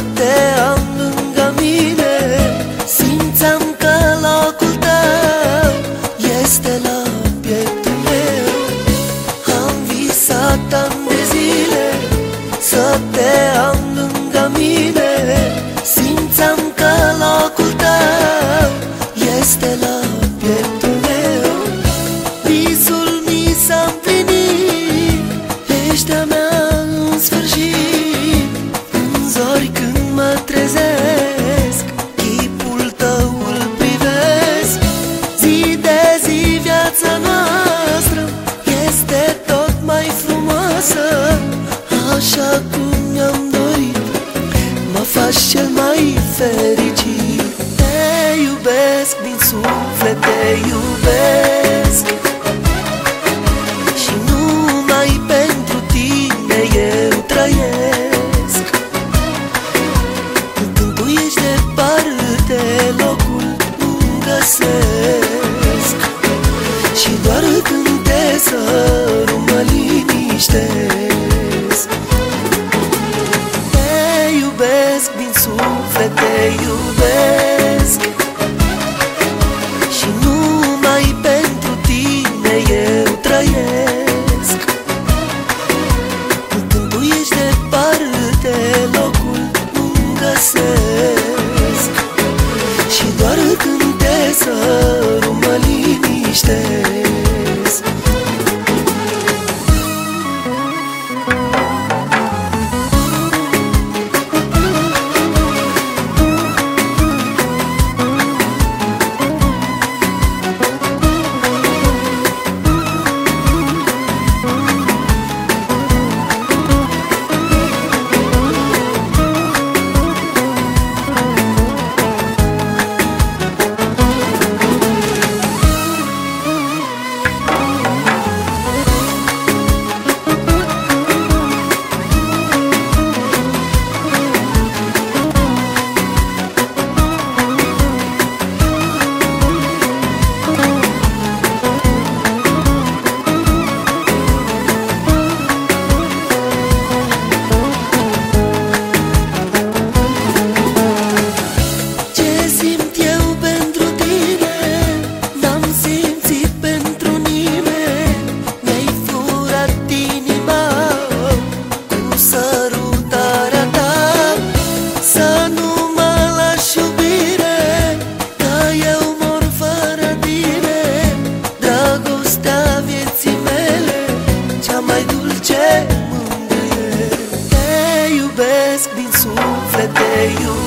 să te am lângă mine. Simțeam că locul tău este la pieptul meu. Am visat ani de zile să te am lângă mine. Simțeam că locul tău este la pieptul meu. Visul mi s-a împlinit, ești a mea în sfârșit. În zori când mă trezesc, chipul tău îl privesc. Zi de zi viața noastră este tot mai frumoasă. Așa cum mi-am dorit, mă faci cel mai fericit. Te iubesc din suflet, te iubesc, și numai pentru tine eu trăiesc. Când tu ești departe, locul nu-mi găsesc, și doar când te sărut mă liniștesc. Te iubesc din suflet, te iubesc, și numai pentru tine eu trăiesc. Când tu ești departe, locul nu-mi găsesc, și doar când te sărut mă liniștesc. Te iubesc din suflet, te iubesc,